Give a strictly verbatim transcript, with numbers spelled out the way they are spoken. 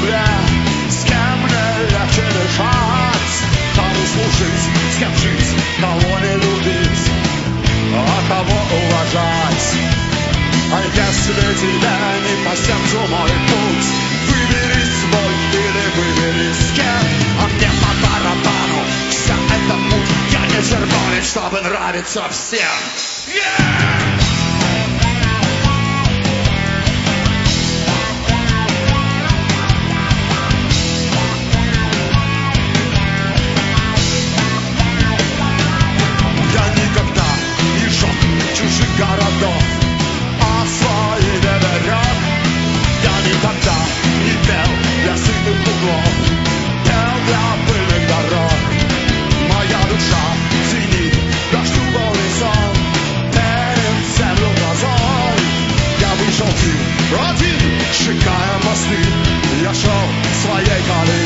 земле, с кем мне легче дышать, кому служить, с кем жить, кого не любить, а кого уважать. А если тебе не по сердцу мой путь, выбери свой или выбери с кем, а мне по барабану вся эта муть. Я не червонец, чтобы нравиться всем. Yeah! Городов, а свои доверяк. Я никогда не пел для сытых углов, пел для пыльных дорог. Моя душа ценит дождевый сон перед землю грозой. Я вышел один, сжигая мосты, я шел своей колеей.